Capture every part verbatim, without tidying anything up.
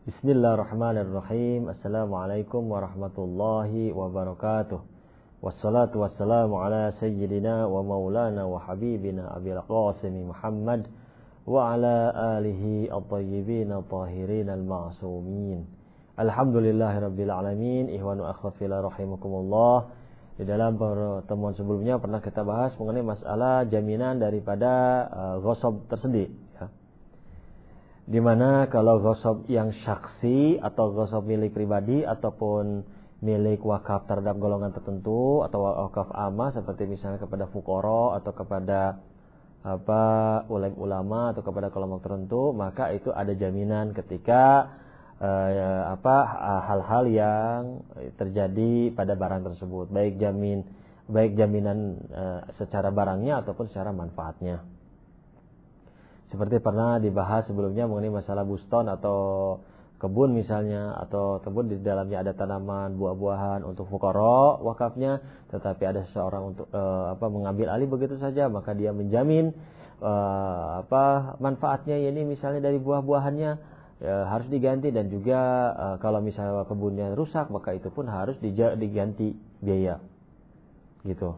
Bismillahirrahmanirrahim. Assalamualaikum warahmatullahi wabarakatuh. Wassalatu wassalamu ala sayyidina wa maulana wa habibina Abil Qasim Muhammad wa ala alihi at-tayyibin at-tahirin al-ma'sumin. Alhamdulillahirabbil alamin. Ihwanu akhwafila rahimakumullah. Di dalam pertemuan sebelumnya pernah kita bahas mengenai masalah jaminan daripada uh, ghasab tersedik, ya. Di mana kalau ghasab yang syaksi atau ghasab milik pribadi ataupun milik wakaf terhadap golongan tertentu atau wakaf amah seperti misalnya kepada fuqara atau kepada apa ulama atau kepada kelompok tertentu, maka itu ada jaminan ketika eh, apa hal-hal yang terjadi pada barang tersebut, baik jamin baik jaminan eh, secara barangnya ataupun secara manfaatnya. Seperti pernah dibahas sebelumnya mengenai masalah buston atau kebun misalnya, atau kebun di dalamnya ada tanaman buah-buahan untuk fuqara wakafnya, tetapi ada seseorang untuk uh, apa mengambil alih begitu saja, maka dia menjamin uh, apa manfaatnya ini misalnya dari buah-buahannya uh, harus diganti, dan juga uh, kalau misalnya kebunnya rusak maka itu pun harus diganti biaya gitu.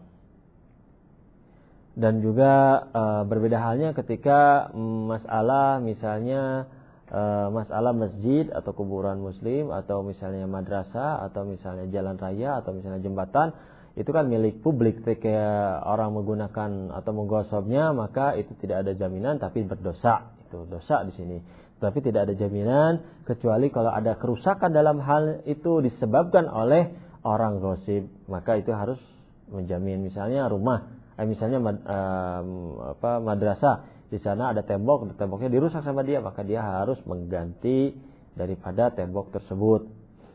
Dan juga uh, berbeda halnya ketika um, masalah misalnya uh, masalah masjid atau kuburan muslim, atau misalnya madrasah, atau misalnya jalan raya, atau misalnya jembatan, itu kan milik publik. Ketika orang menggunakan atau menggosoknya, maka itu tidak ada jaminan, tapi berdosa. Itu dosa di sini. Tapi tidak ada jaminan kecuali kalau ada kerusakan dalam hal itu disebabkan oleh orang gosip, maka itu harus menjamin. Misalnya rumah, Eh, misalnya um, apa madrasah, di sana ada tembok, temboknya dirusak sama dia, maka dia harus mengganti daripada tembok tersebut.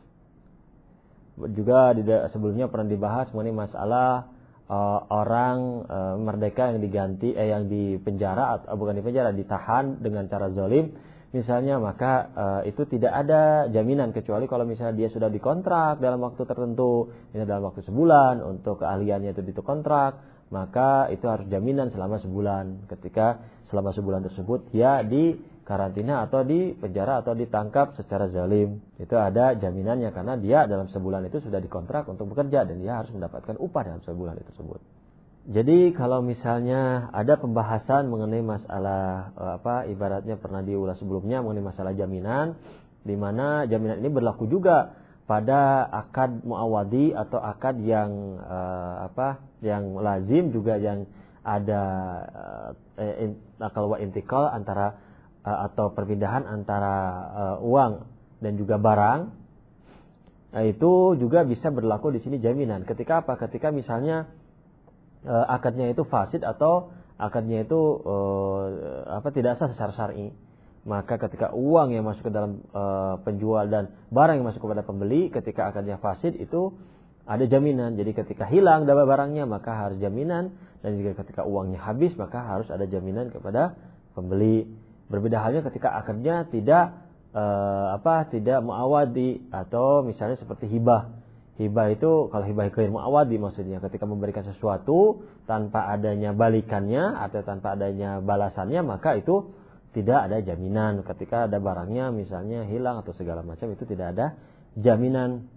Juga di, sebelumnya pernah dibahas mengenai masalah uh, orang uh, merdeka yang diganti, eh, yang dipenjara atau bukan dipenjara, ditahan dengan cara zalim, misalnya, maka uh, itu tidak ada jaminan kecuali kalau misalnya dia sudah dikontrak dalam waktu tertentu, misalnya dalam waktu sebulan untuk keahliannya itu dikontrak, maka itu harus jaminan selama sebulan. Ketika selama sebulan tersebut dia di karantina atau di penjara atau ditangkap secara zalim, itu ada jaminannya karena dia dalam sebulan itu sudah dikontrak untuk bekerja dan dia harus mendapatkan upah dalam sebulan itu tersebut. Jadi kalau misalnya ada pembahasan mengenai masalah apa ibaratnya pernah diulas sebelumnya mengenai masalah jaminan, di mana jaminan ini berlaku juga pada akad muawadi atau akad yang uh, apa yang lazim, juga yang ada uh, akal wa intikal antara uh, atau perpindahan antara uh, uang dan juga barang. Nah, itu juga bisa berlaku di sini jaminan. Ketika apa? Ketika misalnya uh, akadnya itu fasid atau akadnya itu uh, apa tidak sah secara syar'i. Maka ketika uang yang masuk ke dalam uh, penjual dan barang yang masuk kepada pembeli, ketika akadnya fasid itu ada jaminan. Jadi ketika hilang dapat barangnya maka harus jaminan, dan juga ketika uangnya habis maka harus ada jaminan kepada pembeli. Berbeda halnya ketika akadnya tidak uh, apa tidak muawadi, atau misalnya seperti hibah. Hibah itu kalau hibah ghair muawadi maksudnya ketika memberikan sesuatu tanpa adanya balikannya atau tanpa adanya balasannya, maka itu tidak ada jaminan. Ketika ada barangnya misalnya hilang atau segala macam, itu tidak ada jaminan.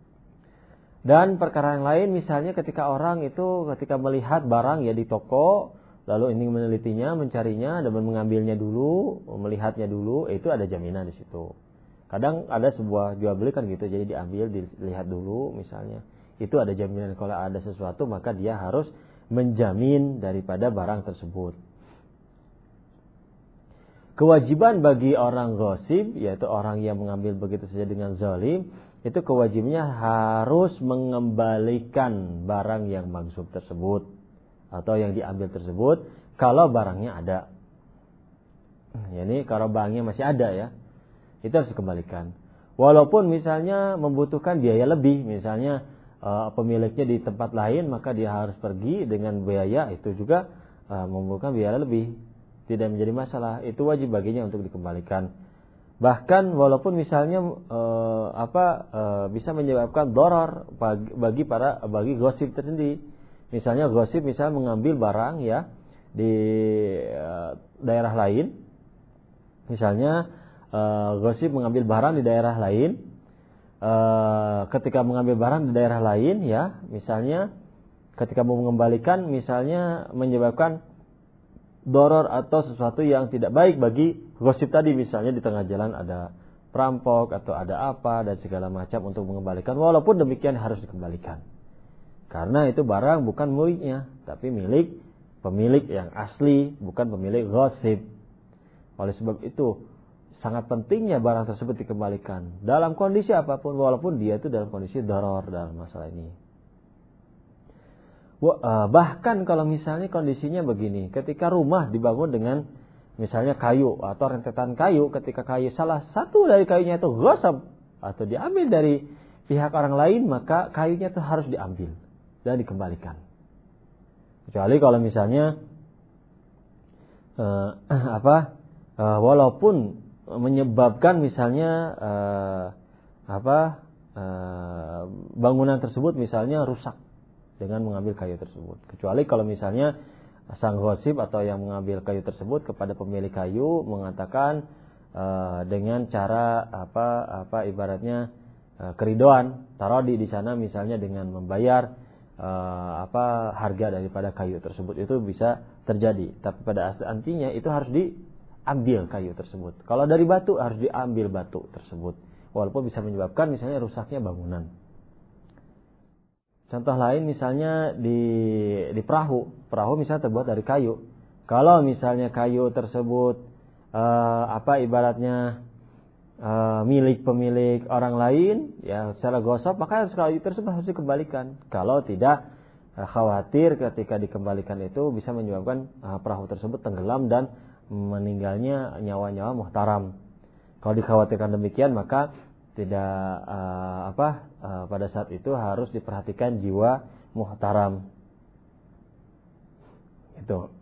Dan perkara yang lain misalnya ketika orang itu ketika melihat barang ya di toko, lalu ingin menelitinya, mencarinya dan mengambilnya dulu, melihatnya dulu, itu ada jaminan di situ. Kadang ada sebuah jual beli kan gitu, jadi diambil, dilihat dulu misalnya. Itu ada jaminan. Kalau ada sesuatu maka dia harus menjamin daripada barang tersebut. Kewajiban bagi orang ghasib, yaitu orang yang mengambil begitu saja dengan zalim, itu kewajibannya harus mengembalikan barang yang maghsub tersebut atau yang diambil tersebut kalau barangnya ada. Yani kalau barangnya masih ada ya, itu harus dikembalikan. Walaupun misalnya membutuhkan biaya lebih, misalnya uh, pemiliknya di tempat lain, maka dia harus pergi dengan biaya itu juga uh, membutuhkan biaya lebih. Tidak menjadi masalah, itu wajib baginya untuk dikembalikan. Bahkan walaupun misalnya e, apa e, bisa menyebabkan darar bagi, bagi para bagi ghasib tersendiri. Misalnya ghasib misalnya mengambil barang ya di e, daerah lain, misalnya uh, gosip mengambil barang di daerah lain, uh, ketika mengambil barang di daerah lain, ya, misalnya ketika mau mengembalikan, misalnya menyebabkan doror atau sesuatu yang tidak baik bagi gosip tadi, misalnya di tengah jalan ada perampok atau ada apa dan segala macam untuk mengembalikan, walaupun demikian harus dikembalikan. Karena itu barang bukan miliknya, tapi milik pemilik yang asli, bukan pemilik gosip. Oleh sebab itu, sangat pentingnya barang tersebut dikembalikan dalam kondisi apapun, walaupun dia itu dalam kondisi doror dalam masalah ini. Bahkan kalau misalnya kondisinya begini, ketika rumah dibangun dengan misalnya kayu atau rentetan kayu, ketika kayu salah satu dari kayunya itu gosip atau diambil dari pihak orang lain, maka kayunya itu harus diambil dan dikembalikan. Kecuali kalau misalnya uh, apa uh, walaupun menyebabkan misalnya uh, apa uh, bangunan tersebut misalnya rusak dengan mengambil kayu tersebut. Kecuali kalau misalnya sang gosip atau yang mengambil kayu tersebut kepada pemilik kayu mengatakan uh, dengan cara apa apa ibaratnya uh, keridoan, tarodi di sana misalnya dengan membayar uh, apa harga daripada kayu tersebut, itu bisa terjadi. Tapi pada aslinya itu harus diambil kayu tersebut. Kalau dari batu harus diambil batu tersebut, walaupun bisa menyebabkan misalnya rusaknya bangunan. Contoh lain misalnya di di perahu, perahu misalnya terbuat dari kayu. Kalau misalnya kayu tersebut uh, apa ibaratnya uh, milik pemilik orang lain, ya secara gosip, maka kayu tersebut harus dikembalikan. Kalau tidak, uh, khawatir ketika dikembalikan itu bisa menyebabkan uh, perahu tersebut tenggelam dan meninggalnya nyawa-nyawa muhtaram. Kalau dikhawatirkan demikian, maka tidak uh, apa uh, pada saat itu harus diperhatikan jiwa muhtaram. Itu.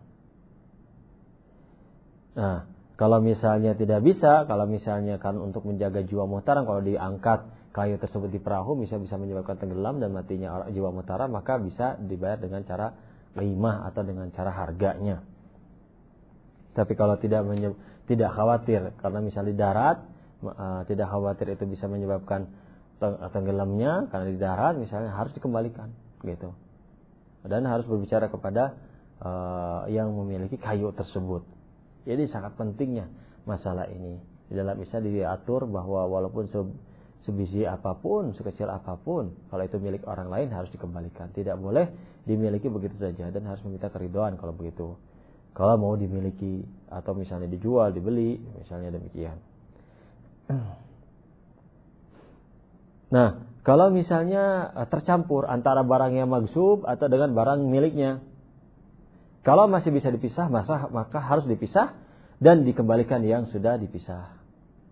Nah, kalau misalnya tidak bisa, kalau misalnya kan untuk menjaga jiwa muhtaram, kalau diangkat kayu tersebut di perahu bisa bisa menyebabkan tenggelam dan matinya orang, jiwa muhtaram, maka bisa dibayar dengan cara qimah atau dengan cara harganya. Tapi kalau tidak menyeb, tidak khawatir karena misalnya di darat, Uh, tidak khawatir itu bisa menyebabkan tenggelamnya karena di darat misalnya, harus dikembalikan gitu. Dan harus berbicara kepada uh, yang memiliki kayu tersebut. Jadi sangat pentingnya masalah ini. Dalam bisa diatur bahwa walaupun sebiji apapun, sekecil apapun, kalau itu milik orang lain harus dikembalikan. Tidak boleh dimiliki begitu saja dan harus meminta keridhaan kalau begitu. Kalau mau dimiliki atau misalnya dijual, dibeli, misalnya demikian. Nah, kalau misalnya tercampur antara barang yang maghsub atau dengan barang miliknya, kalau masih bisa dipisah, maka, maka harus dipisah dan dikembalikan yang sudah dipisah.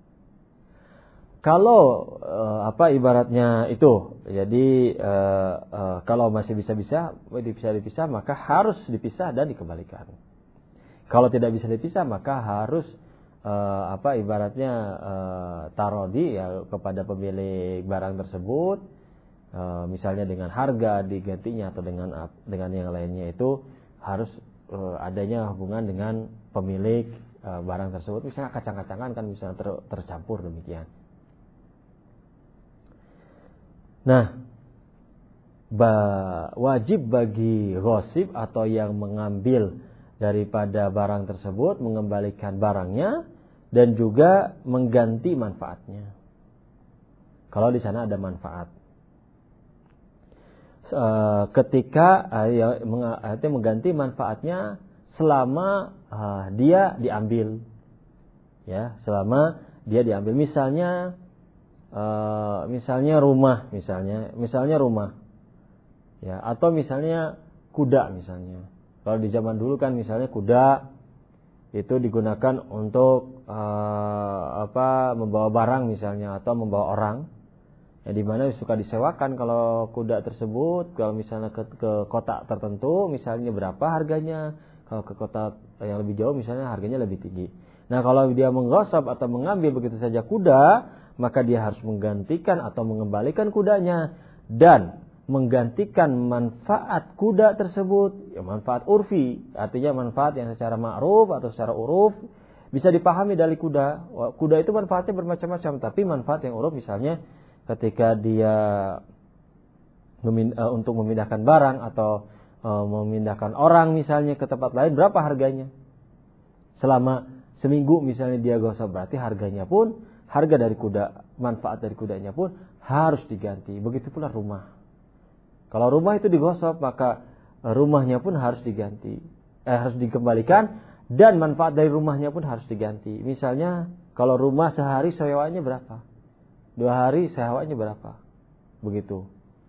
Kalau uh, apa ibaratnya itu, jadi uh, uh, kalau masih bisa-bisa dipisah dipisah, maka harus dipisah dan dikembalikan. Kalau tidak bisa dipisah, maka harus Uh, apa ibaratnya uh, tarodi ya kepada pemilik barang tersebut, uh, misalnya dengan harga digantinya atau dengan dengan yang lainnya, itu harus uh, adanya hubungan dengan pemilik uh, barang tersebut. Misalnya kacang-kacangan kan bisa ter, tercampur demikian. Nah, ba, wajib bagi ghosib atau yang mengambil daripada barang tersebut mengembalikan barangnya dan juga mengganti manfaatnya. Kalau di sana ada manfaat, e, ketika e, mengganti manfaatnya selama e, dia diambil, ya selama dia diambil. Misalnya, e, misalnya rumah, misalnya, misalnya rumah, ya atau misalnya kuda misalnya. Kalau di zaman dulu kan misalnya kuda itu digunakan untuk uh, apa membawa barang misalnya atau membawa orang, ya di mana suka disewakan kalau kuda tersebut. Kalau misalnya ke, ke kota tertentu misalnya berapa harganya, kalau ke kota yang lebih jauh misalnya harganya lebih tinggi. Nah, kalau dia menggosok atau mengambil begitu saja kuda, maka dia harus menggantikan atau mengembalikan kudanya dan menggantikan manfaat kuda tersebut, ya manfaat urfi, artinya manfaat yang secara ma'ruf atau secara uruf bisa dipahami dari kuda. Kuda itu manfaatnya bermacam-macam, tapi manfaat yang uruf misalnya ketika dia memin- uh, untuk memindahkan barang atau uh, memindahkan orang misalnya ke tempat lain, berapa harganya? Selama seminggu misalnya dia gosok, berarti harganya pun, harga dari kuda, manfaat dari kudanya pun harus diganti. Begitu pula rumah. Kalau rumah itu digosok, maka rumahnya pun harus diganti, eh, harus dikembalikan. Dan manfaat dari rumahnya pun harus diganti. Misalnya kalau rumah sehari sewanya berapa? Dua hari sewanya berapa? Begitu.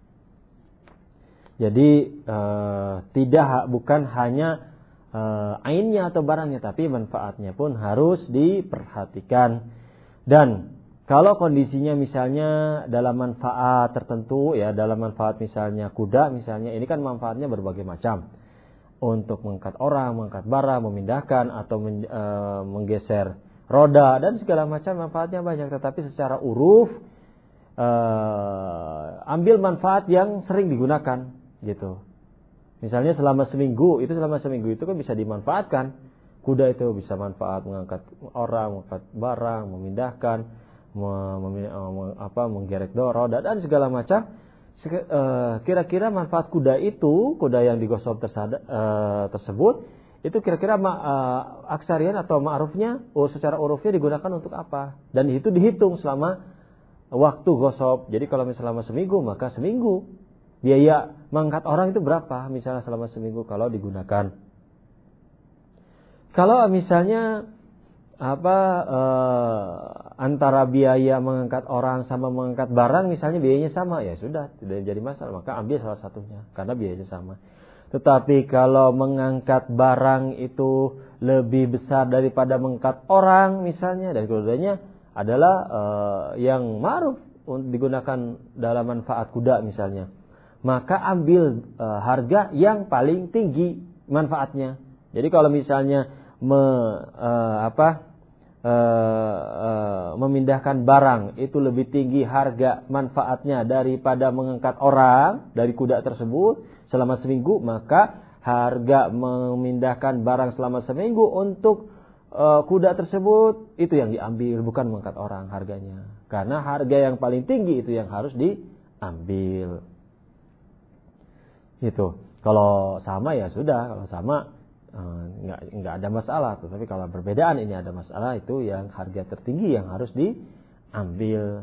Jadi eh, tidak bukan hanya eh, ainnya atau barangnya, tapi manfaatnya pun harus diperhatikan. Dan kalau kondisinya misalnya dalam manfaat tertentu, ya dalam manfaat misalnya kuda, misalnya ini kan manfaatnya berbagai macam. Untuk mengangkat orang, mengangkat barang, memindahkan atau men, e, menggeser roda dan segala macam manfaatnya banyak. Tetapi secara uruf e, ambil manfaat yang sering digunakan, gitu. Misalnya selama seminggu, itu selama seminggu itu kan bisa dimanfaatkan. Kuda itu bisa manfaat mengangkat orang, mengangkat barang, memindahkan, mem, mem, apa, menggerek roda dan segala macam. Kira-kira manfaat kuda itu, kuda yang digosok tersada, uh, tersebut, itu kira-kira ma, uh, aksarian atau ma'rufnya, oh, secara urufnya digunakan untuk apa? Dan itu dihitung selama waktu gosok. Jadi kalau misalnya selama seminggu, maka seminggu. Biaya mengangkat orang itu berapa? Misalnya selama seminggu kalau digunakan. Kalau misalnya apa uh, antara biaya mengangkat orang sama mengangkat barang misalnya biayanya sama, ya sudah, tidak jadi masalah, maka ambil salah satunya karena biayanya sama. Tetapi kalau mengangkat barang itu lebih besar daripada mengangkat orang misalnya, dan keduanya adalah uh, yang ma'ruf digunakan dalam manfaat kuda misalnya, maka ambil uh, harga yang paling tinggi manfaatnya. Jadi kalau misalnya me, uh, apa Uh, uh, memindahkan barang itu lebih tinggi harga manfaatnya daripada mengangkat orang dari kuda tersebut selama seminggu, maka harga memindahkan barang selama seminggu untuk uh, kuda tersebut itu yang diambil, bukan mengangkat orang harganya, karena harga yang paling tinggi itu yang harus diambil. Itu kalau sama ya sudah, kalau sama Enggak, enggak ada masalah. Tetapi kalau perbedaan ini ada masalah, itu yang harga tertinggi yang harus diambil.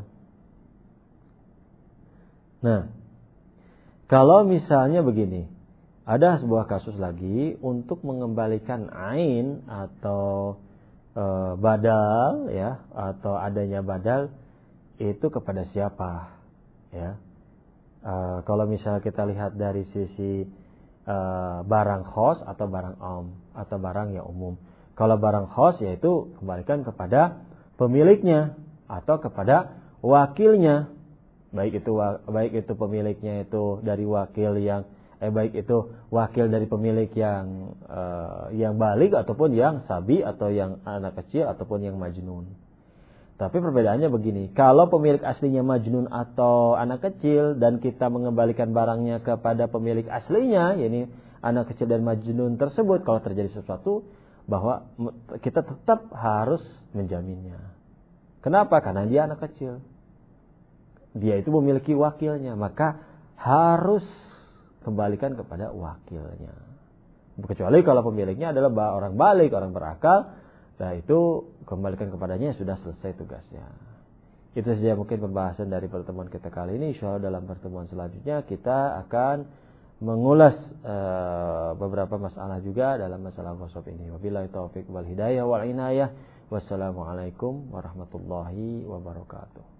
Nah, kalau misalnya begini, ada sebuah kasus lagi untuk mengembalikan ain atau e, badal, ya, atau adanya badal itu kepada siapa, ya? E, kalau misalnya kita lihat dari sisi Uh, barang khos atau barang am atau barang yang umum. Kalau barang khos yaitu kembalikan kepada pemiliknya atau kepada wakilnya. Baik itu baik itu pemiliknya itu dari wakil yang eh baik itu wakil dari pemilik yang uh, yang baligh ataupun yang sabi atau yang anak kecil ataupun yang majnun. Tapi perbedaannya begini, kalau pemilik aslinya majnun atau anak kecil dan kita mengembalikan barangnya kepada pemilik aslinya, yakni anak kecil dan majnun tersebut, kalau terjadi sesuatu, bahwa kita tetap harus menjaminnya. Kenapa? Karena dia anak kecil. Dia itu memiliki wakilnya, maka harus kembalikan kepada wakilnya. Kecuali kalau pemiliknya adalah orang baligh, orang berakal, nah itu kembalikan kepadanya, sudah selesai tugasnya. Itu saja mungkin pembahasan dari pertemuan kita kali ini. Insyaallah dalam pertemuan selanjutnya kita akan mengulas uh, beberapa masalah juga dalam masalah ghusl ini. Wabillahi taufik wal hidayah wal inayah. Wassalamualaikum warahmatullahi wabarakatuh.